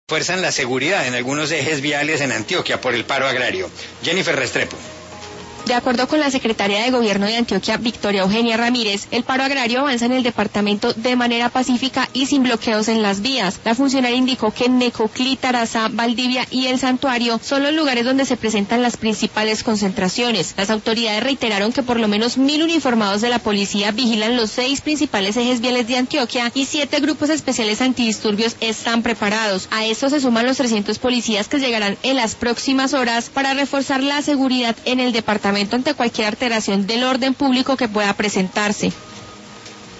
Fuerzan la seguridad en algunos ejes viales en Antioquia por el paro agrario. Jennifer Restrepo. De acuerdo con la secretaria de Gobierno de Antioquia, Victoria Eugenia Ramírez, el paro agrario avanza en el departamento de manera pacífica y sin bloqueos en las vías. La funcionaria indicó que Necoclí, Tarazá, Valdivia y El Santuario son los lugares donde se presentan las principales concentraciones. Las autoridades reiteraron que por lo menos 1.000 uniformados de la policía vigilan los 6 principales ejes viales de Antioquia y 7 grupos especiales antidisturbios están preparados. A esto se suman los 300 policías que llegarán en las próximas horas para reforzar la seguridad en el departamento ante cualquier alteración del orden público que pueda presentarse.